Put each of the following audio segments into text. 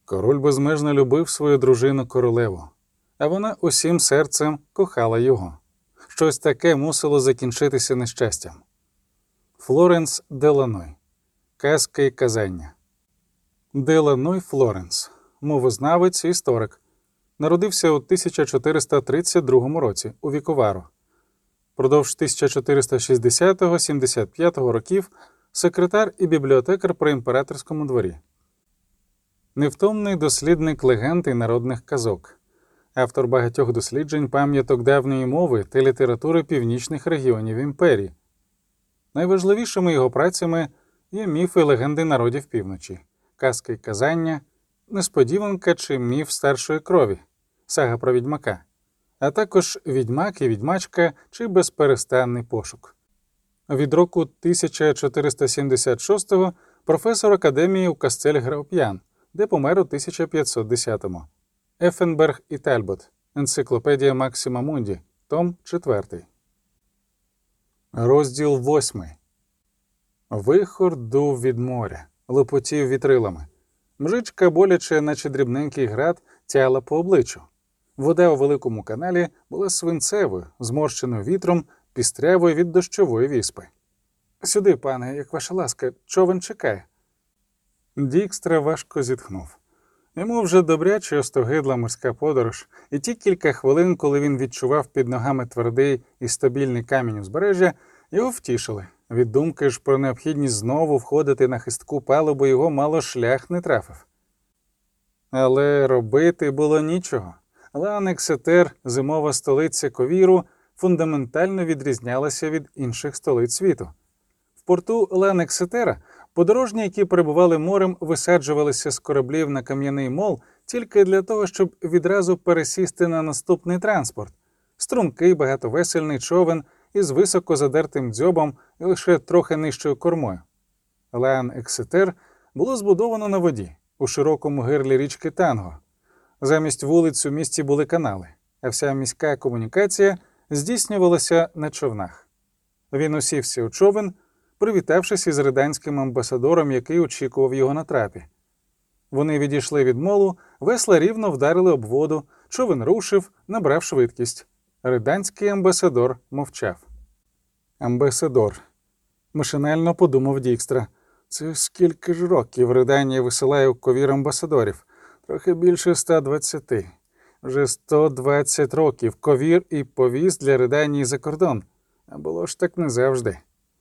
Король безмежно любив свою дружину-королеву, а вона усім серцем кохала його. Щось таке мусило закінчитися нещастям. Флоренс Деланой. Казки і казання. Деланой Флоренс. Мовознавець і історик. Народився у 1432 році у Віковаро. Продовж 1460-75 років секретар і бібліотекар при імператорському дворі. Невтомний дослідник легенд і народних казок. Автор багатьох досліджень пам'яток давньої мови та літератури північних регіонів імперії. Найважливішими його працями є міфи і легенди народів півночі, казки і казання, несподіванка чи міф старшої крові, сага про відьмака, а також відьмак і відьмачка чи безперестанний пошук. Від року 1476-го професор академії у Кастель Грауп'ян, де помер у 1510-му. Ефенберг і Тальбот. Енциклопедія Максима Мунді. Том 4. Розділ 8. Вихор дув від моря, лопотів вітрилами. Мжичка, боляче, наче дрібненький град, тяла по обличчю. Вода у великому каналі була свинцевою, зморщеною вітром, пістрявою від дощової віспи. «Сюди, пане, як ваша ласка, човен чекає». Дікстра важко зітхнув. Йому вже добряче остогидла морська подорож, і ті кілька хвилин, коли він відчував під ногами твердий і стабільний камінь узбережжя, його втішили. Від думки ж про необхідність знову входити на хистку палубу його мало шлях не трафив. Але робити було нічого. Лан-Ексетер, зимова столиця Ковіру, фундаментально відрізнялася від інших столиць світу. В порту Лан-Ексетера подорожні, які перебували морем, висаджувалися з кораблів на кам'яний мол тільки для того, щоб відразу пересісти на наступний транспорт – стрункий багатовесельний човен із високо задертим дзьобом і лише трохи нижчою кормою. Лан-Ексетер було збудовано на воді, у широкому гирлі річки Танго. Замість вулиць у місті були канали, а вся міська комунікація здійснювалася на човнах. Він усівся у човен, привітавшись із риданським амбасадором, який очікував його на трапі. Вони відійшли від молу, весла рівно вдарили об воду, човен рушив, набрав швидкість. Риданський амбасадор мовчав. Амбасадор. Машинально подумав Дікстра. Це скільки ж років Риданія висилає у Ковір амбасадорів? Трохи більше 120. Вже 120 років Ковір і повіз для Риданії за кордон. А було ж так не завжди.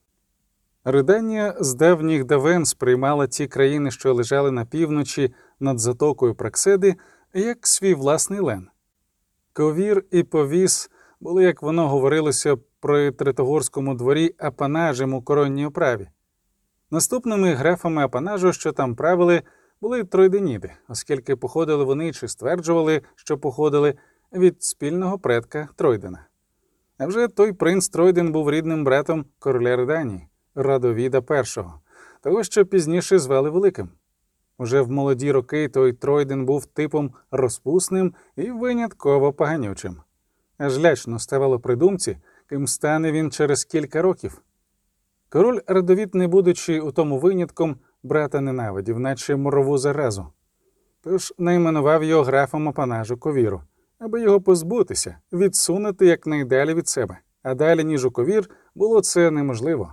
Риданія з давніх давен сприймала ті країни, що лежали на півночі над затокою Пракседи, як свій власний лен. Ковір і повіз були, як воно говорилося при Третогорському дворі, апанажем у коронній оправі. Наступними графами апанажу, що там правили, були тройденіди, оскільки походили вони, чи стверджували, що походили, від спільного предка Тройдена. А вже той принц Тройден був рідним братом короля Риданії, Радовіда І, того, що пізніше звали Великим. Уже в молоді роки той Тройден був типом розпусним і винятково поганючим. Аж лячно ставало при думці, ким стане він через кілька років. Король Радовід, не будучи у тому винятком, брата ненавидів, наче морову заразу. Тож найменував його графом апанажу Ковіру, аби його позбутися, відсунути якнайдалі від себе. А далі, ніж у Ковір, було це неможливо.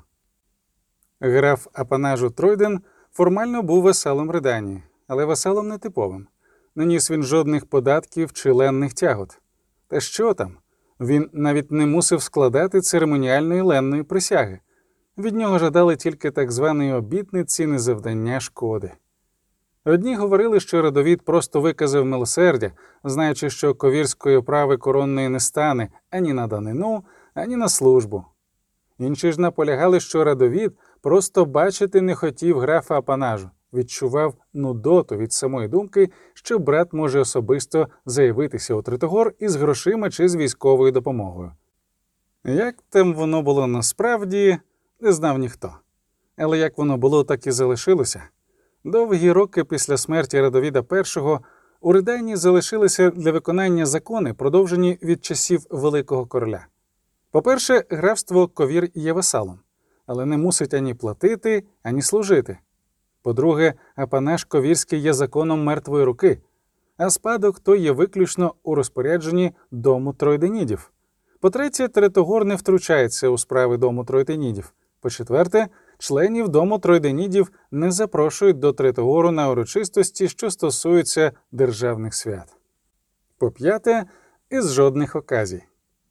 Граф апанажу Тройден формально був васалом Риданії, але васалом нетиповим. Не ніс він жодних податків чи ленних тягот. Та що там? Він навіть не мусив складати церемоніальної ленної присяги. Від нього жадали тільки так званої обітниці незавдання шкоди. Одні говорили, що Радовід просто виказав милосердя, знаючи, що ковірської оправи коронної не стане ані на данину, ані на службу. Інші ж наполягали, що Радовід просто бачити не хотів графа апанажу, відчував нудоту від самої думки, що брат може особисто заявитися у Третогор із грошима чи з військовою допомогою. Як там воно було насправді, не знав ніхто. Але як воно було, так і залишилося. Довгі роки після смерті Радовіда І у Риданії залишилися для виконання закони, продовжені від часів Великого Короля. По-перше, графство Ковір є васалом, але не мусить ані платити, ані служити. По-друге, апанаж ковірський є законом мертвої руки, а спадок той є виключно у розпорядженні дому Тройденідів. По-третє, Третогор не втручається у справи дому Тройденідів. По-четверте, членів дому Тройденідів не запрошують до Третогору на урочистості, що стосуються державних свят. По-п'яте, із жодних оказій.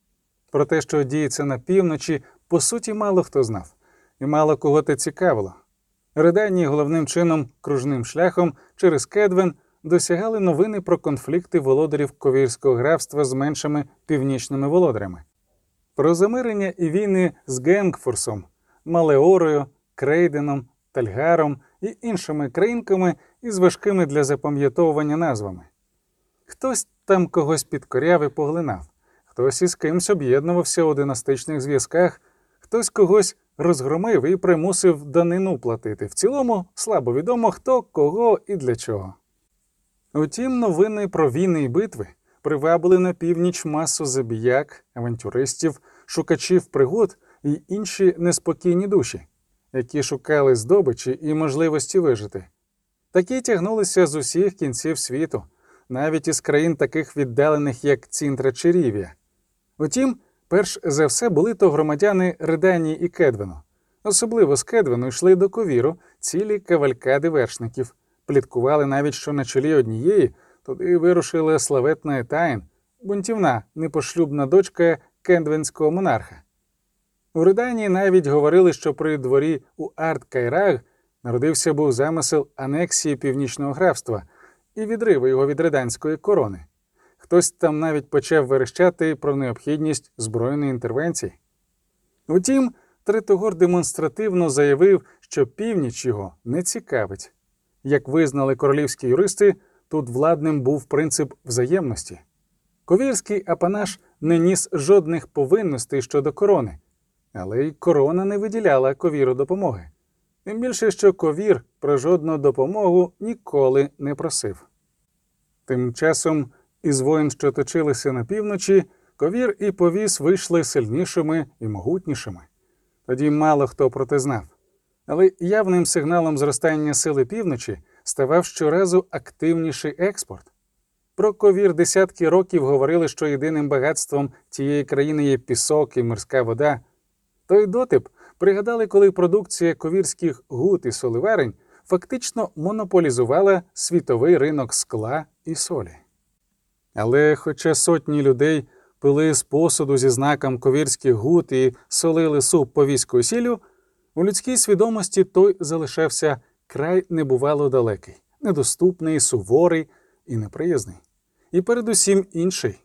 Про те, що діється на півночі, по суті, мало хто знав, і мало кого те цікавило. Ридані головним чином кружним шляхом через Кедвен досягали новини про конфлікти володарів ковірського графства з меншими північними володарями, про замирення і війни з Генгфорсом, Малеорою, Крейденом, Тальгаром і іншими країнками із важкими для запам'ятовування назвами. Хтось там когось підкоряв і поглинав, хтось із кимсь об'єднувався у династичних зв'язках, хтось когось розгромив і примусив данину платити. В цілому слабо відомо, хто, кого і для чого. Утім, новини про війни і битви привабили на північ масу забіяк, авантюристів, шукачів пригод і інші неспокійні душі, які шукали здобичі і можливості вижити. Такі тягнулися з усіх кінців світу, навіть із країн таких віддалених, як Цінтра чи Рівія. Утім, перш за все були то громадяни Реданії і Кедвену. Особливо з Кедвену йшли до Ковіру цілі кавалькади вершників. Пліткували навіть, що на чолі однієї туди вирушила славетна Етайн, бунтівна, непошлюбна дочка кедвенського монарха. У Реданії навіть говорили, що при дворі у Арт-Кайраг народився був замисел анексії Північного графства і відриву його від реданської корони. Хтось там навіть почав верещати про необхідність збройної інтервенції. Утім, Третогор демонстративно заявив, що північ його не цікавить. Як визнали королівські юристи, тут владним був принцип взаємності. Ковірський апанаж не ніс жодних повинностей щодо корони, але й корона не виділяла Ковіру допомоги. Тим більше, що Ковір про жодну допомогу ніколи не просив. Тим часом із воїн, що точилися на півночі, Ковір і повіс вийшли сильнішими і могутнішими. Тоді мало хто про те знав. Але явним сигналом зростання сили півночі ставав щоразу активніший експорт. Про Ковір десятки років говорили, що єдиним багатством тієї країни є пісок і морська вода. Той дотип пригадали, коли продукція ковірських гут і соливарень фактично монополізувала світовий ринок скла і солі. Але хоча сотні людей пили з посуду зі знаком ковірських гут і солили суп повіською сіллю, у людській свідомості той залишався край небувало далекий, недоступний, суворий і неприязний. І передусім інший.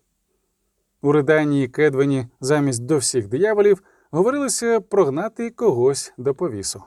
У Реданії і Кедвені замість до всіх дияволів говорилося прогнати когось до повісу.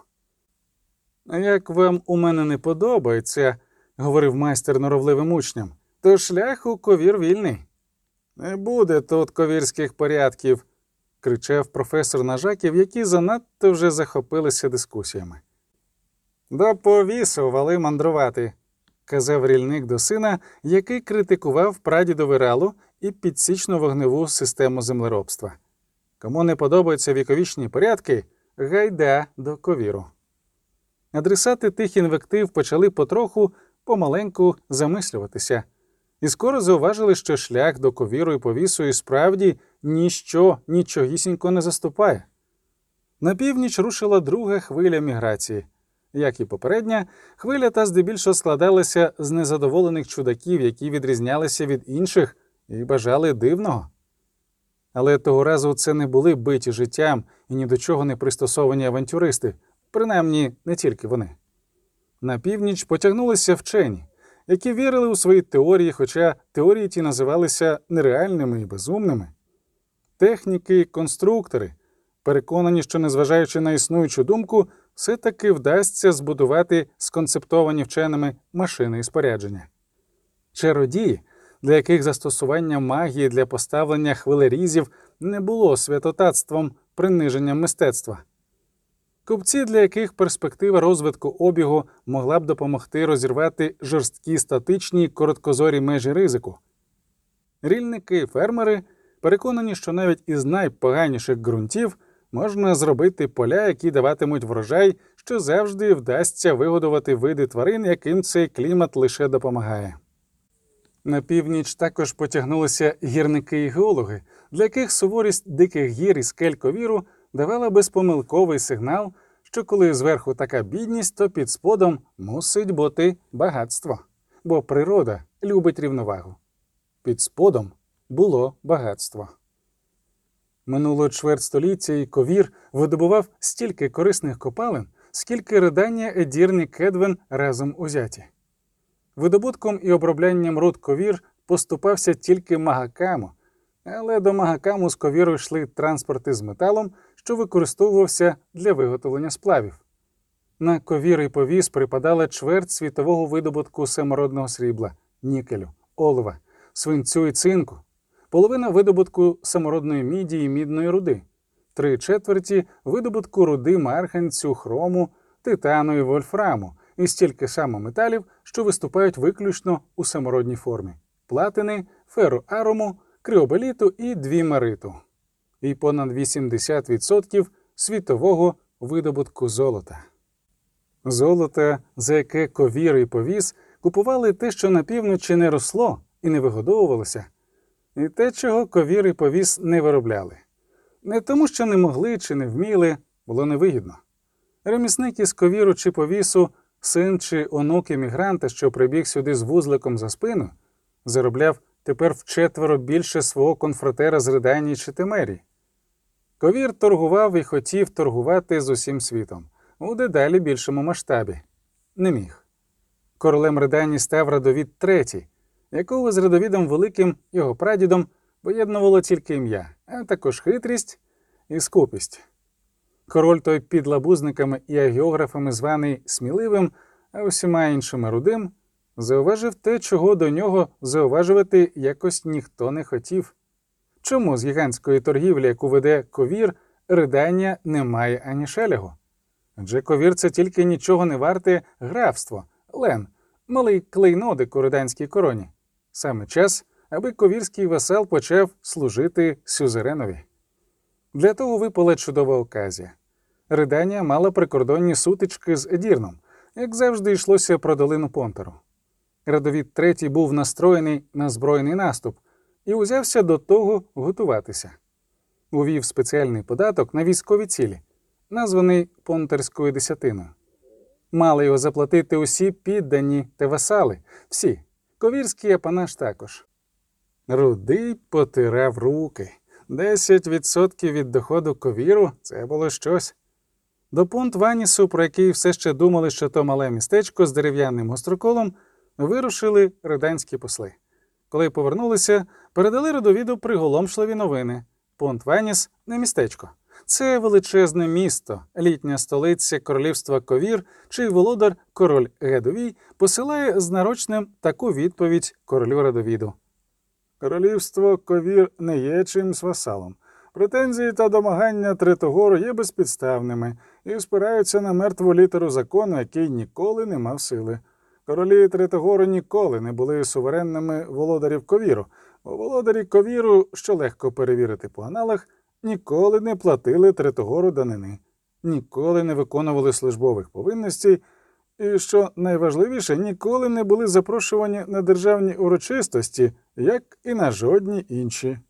«А як вам у мене не подобається, — говорив майстер норовливим учням, — то шлях у Ковір вільний». «Не буде тут ковірських порядків», — кричав професор Нажаків, які занадто вже захопилися дискусіями. «До повісу вали мандрувати», — казав рільник до сина, який критикував прадідове рало і підсічно-вогневу систему землеробства. Кому не подобаються віковічні порядки, гайда до Ковіру. Адресати тих інвектив почали потроху, помаленьку замислюватися. І скоро зауважили, що шлях до Ковіру і повісу і справді нічогісінько не заступає. На північ рушила друга хвиля міграції. Як і попередня, хвиля та здебільшого складалася з незадоволених чудаків, які відрізнялися від інших і бажали дивного. Але того разу це не були биті життям і ні до чого не пристосовані авантюристи, принаймні не тільки вони. На північ потягнулися вчені, які вірили у свої теорії, хоча теорії ті називалися нереальними і безумними. Техніки, конструктори, переконані, що незважаючи на існуючу думку, все-таки вдасться збудувати сконцептовані вченими машини і спорядження. Чародії, для яких застосування магії для поставлення хвилерізів не було святотатством, приниженням мистецтва. Купці, для яких перспектива розвитку обігу могла б допомогти розірвати жорсткі статичні короткозорі межі ризику. Рільники, фермери переконані, що навіть із найпоганіших ґрунтів можна зробити поля, які даватимуть врожай, що завжди вдасться вигодувати види тварин, яким цей клімат лише допомагає. На північ також потягнулися гірники і геологи, для яких суворість диких гір і скель Ковіру давала безпомилковий сигнал, що коли зверху така бідність, то під сподом мусить бути багатство, бо природа любить рівновагу. Під сподом було багатство. Минуло чверть століття, і Ковір видобував стільки корисних копалин, скільки Ридання, Едірн і Кедвен разом узяті. Видобутком і оброблянням руд Ковір поступався тільки Магакаму, але до Магакаму з Ковіру йшли транспорти з металом, що використовувався для виготовлення сплавів. На Ковір і повіс припадала чверть світового видобутку самородного срібла, нікелю, олова, свинцю і цинку, половина видобутку самородної міді і мідної руди, 3/4 видобутку руди марганцю, хрому, титану і вольфраму, і стільки само металів, що виступають виключно у самородній формі – платини, ферроарому, криобеліту і двімериту. І понад 80% світового видобутку золота. Золото, за яке Ковір і повіс купували те, що на півночі не росло і не вигодовувалося, і те, чого Ковір і повіс не виробляли. Не тому, що не могли чи не вміли, було невигідно. Ремісник із Ковіру чи повісу, син чи онук емігранта, що прибіг сюди з вузликом за спину, заробляв тепер вчетверо більше свого конфратера з Риданії чи Темерії. Ковір торгував і хотів торгувати з усім світом у дедалі більшому масштабі. Не міг. Королем Риданії став Радовід III, якого з Радовідом Великим, його прадідом, поєднувало тільки ім'я, а також хитрість і скупість. Король той під лабузниками і агіографами званий сміливим, а усіма іншими рудим, зауважив те, чого до нього зауважувати якось ніхто не хотів. Чому з гігантської торгівлі, яку веде Ковір, Ридання не має ані шелягу? Адже Ковір – це тільки нічого не варте графство, лен, малий клейнодик у риданській короні. Саме час, аби ковірський васал почав служити сюзеренові. Для того випала чудова оказія. Ридання мала прикордонні сутички з Едірном, як завжди йшлося про долину Понтару. Радовід III був настроєний на збройний наступ і узявся до того готуватися. Увів спеціальний податок на військові цілі, названий Понтарською десятиною. Мали його заплатити усі піддані та васали, всі, ковірський апанаж також. Рудий потирав руки. 10% від доходу Ковіру – це було щось. До Понт-Ванісу, про який все ще думали, що то мале містечко з дерев'яним гостроколом, вирушили риданські посли. Коли повернулися, передали Радовіду приголомшливі новини. Понт-Ваніс – не містечко. Це величезне місто, літня столиця королівства Ковір, чий володар, король Гедовій, посилає з нарочним таку відповідь королю Радовіду. Королівство Ковір не є чимсь васалом. Претензії та домагання Третогору є безпідставними і спираються на мертву літеру закону, який ніколи не мав сили. Королі Третогору ніколи не були суверенними володарів Ковіру, бо володарі Ковіру, що легко перевірити по аналах, ніколи не платили Третогору данини, ніколи не виконували службових повинностей і, що найважливіше, ніколи не були запрошувані на державні урочистості, як і на жодні інші.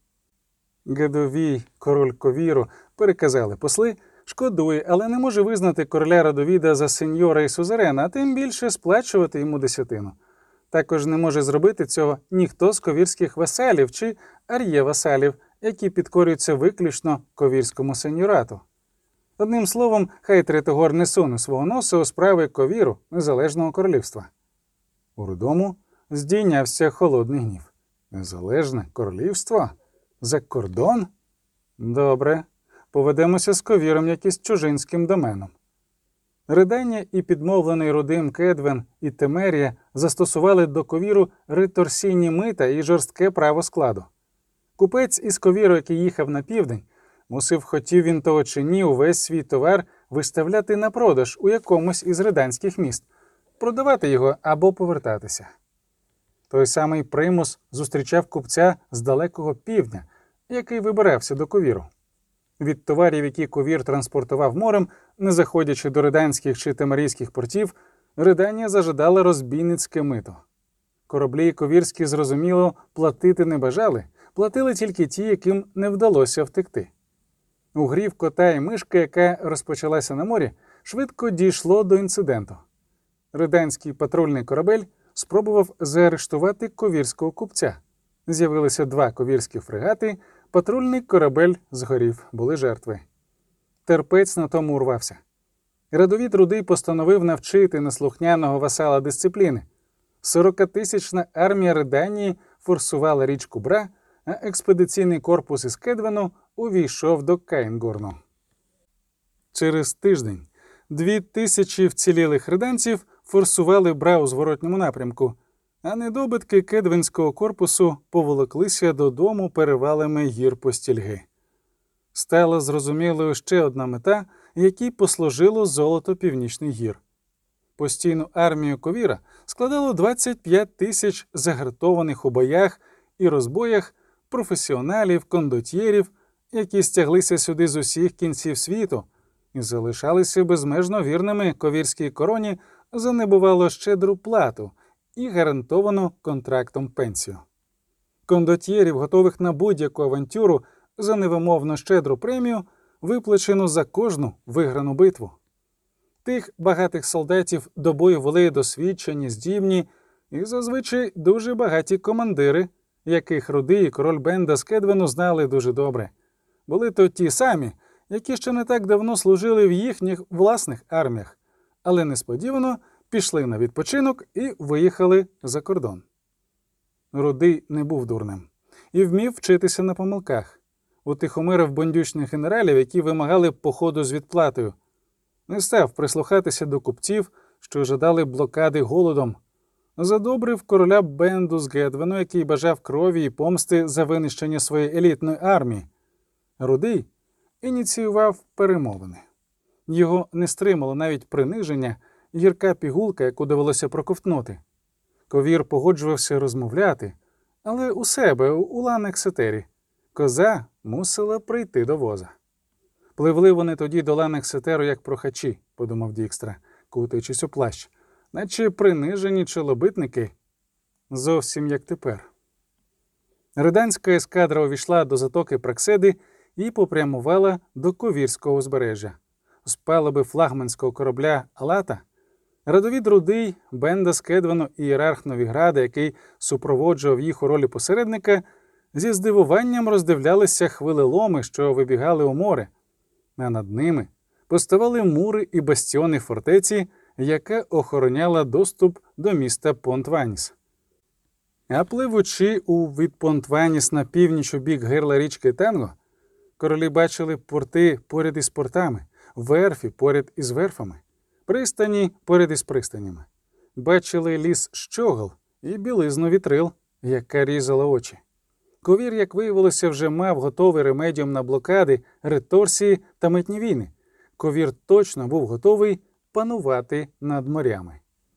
Гедовій, король Ковіру, переказали посли, шкодує, але не може визнати короля Радовіда за сеньора і сузерена, а тим більше сплачувати йому десятину. Також не може зробити цього ніхто з ковірських васалів чи ар'є-васалів, які підкорюються виключно ковірському сеньорату. Одним словом, хай Третогор не суне свого носа у справи Ковіру, незалежного королівства. У Рудому здійнявся холодний гнів. Незалежне королівство? За кордон? Добре, поведемося з Ковіром, як із чужинським доменом. Ридання і підмовлений Рудим Кедвен і Темерія застосували до Ковіру реторсійні мита і жорстке право складу. Купець із Ковіру, який їхав на південь, мусив, хотів він того чи ні, увесь свій товар виставляти на продаж у якомусь із риданських міст, продавати його або повертатися. Той самий примус зустрічав купця з далекого півдня, який вибирався до Ковіру. Від товарів, які Ковір транспортував морем, не заходячи до риданських чи темарійських портів, Риданія зажадала розбійницьке мито. Кораблі ковірські, зрозуміло, платити не бажали, платили тільки ті, яким не вдалося втекти. У грі в кота і мишка, яка розпочалася на морі, швидко дійшло до інциденту. Риданський патрульний корабель спробував заарештувати ковірського купця. З'явилися 2 ковірські фрегати, патрульний корабель згорів, були жертви. Терпець на тому урвався. Рядовід Рудий постановив навчити неслухняного васала дисципліни. 40-тисячна армія Риданії форсувала річку Бра, а експедиційний корпус із Кедвену увійшов до Каїнгорну. Через тиждень 2000 вцілілих риданців форсували Бра у зворотньому напрямку, а недобитки Кедвенського корпусу поволоклися додому перевалами гір Постільги. Стала зрозумілою ще одна мета, якій послужило золото Північних гір. Постійну армію Ковіра складало 25 тисяч загартованих у боях і розбоях професіоналів, кондотьєрів, які стяглися сюди з усіх кінців світу і залишалися безмежно вірними ковірській короні за небувало щедру плату і гарантовану контрактом пенсію. Кондотьєрів, готових на будь-яку авантюру за невимовно щедру премію, виплачену за кожну виграну битву. Тих багатих солдатів до бою вели досвідчені, здібні і зазвичай дуже багаті командири, яких Рудий і король Бенда з Кедвену знали дуже добре. Були то ті самі, які ще не так давно служили в їхніх власних арміях, але несподівано пішли на відпочинок і виїхали за кордон. Рудий не був дурним і вмів вчитися на помилках. Утихомирив бандючних генералів, які вимагали походу з відплатою. Не став прислухатися до купців, що жадали блокади голодом. Задобрив короля Бенду з Гедвену, який бажав крові і помсти за винищення своєї елітної армії. Рудий ініціював перемовини. Його не стримало навіть приниження, гірка пігулка, яку довелося проковтнути. Ковір погоджувався розмовляти, але у себе, у Лан-Ексетері. Коза мусила прийти до воза. Пливли вони тоді до Лан-Ексетеру як прохачі, подумав Дікстра, кутаючись у плащ, наче принижені чолобитники, зовсім як тепер. Риданська ескадра увійшла до затоки Пракседи і попрямувала до Ковірського узбережжя. З палуби флагманського корабля «Алата» рядовід Рудий, Бенда з Кедвену і ієрарх Новіграда, який супроводжував їх у ролі посередника, зі здивуванням роздивлялися хвилеломи, що вибігали у море, а над ними поставали мури і бастіони фортеці, яка охороняла доступ до міста Понт-Ваніс. А пливучи від Понт-Ваніс на північ у бік гирла річки Танго, королі бачили порти поряд із портами, верфі поряд із верфами, пристані поряд із пристанями. Бачили ліс щогол і білизну вітрил, яка різала очі. Ковір, як виявилося, вже мав готовий ремедіум на блокади, реторсії та митні війни. Ковір точно був готовий панувати над морями.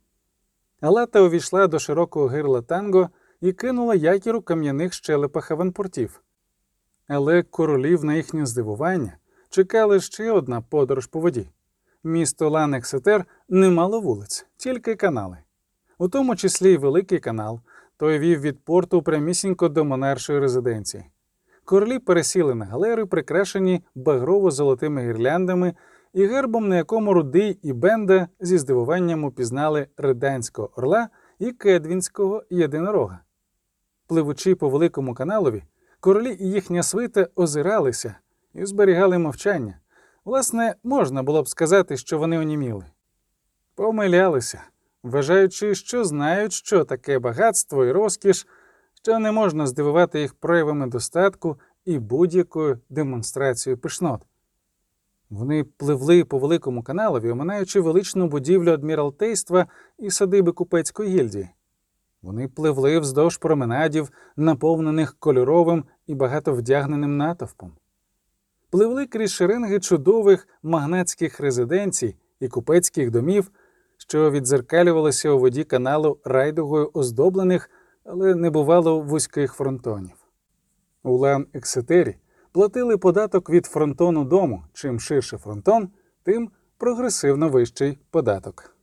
Алата увійшла до широкого гирла Танго і кинула якір у кам'яних щелепах аванпортів. Але королів, на їхнє здивування, чекала ще одна подорож по воді. Місто Лан-Ексетер не мало вулиць, тільки канали. У тому числі й Великий канал, той вів від порту прямісінько до монаршої резиденції. Королі пересіли на галери, прикрашені багрово-золотими гірляндами і гербом, на якому Рудий і Бенда зі здивуванням упізнали Риданського орла і Кедвінського єдинорога. Пливучи по Великому каналові, королі і їхня свита озиралися і зберігали мовчання. Власне, можна було б сказати, що вони оніміли. Помилялися, вважаючи, що знають, що таке багатство і розкіш, що не можна здивувати їх проявами достатку і будь-якою демонстрацією пишнот. Вони пливли по Великому каналові, оминаючи величну будівлю адміралтейства і садиби купецької гільдії. Вони пливли вздовж променадів, наповнених кольоровим і багатовдягненим натовпом. Пливли крізь шеренги чудових магнатських резиденцій і купецьких домів, що віддзеркалювалися у воді каналу райдугою оздоблених, але небувало вузьких фронтонів. У Лан-Ексетері платили податок від фронтону дому. Чим ширше фронтон, тим прогресивно вищий податок.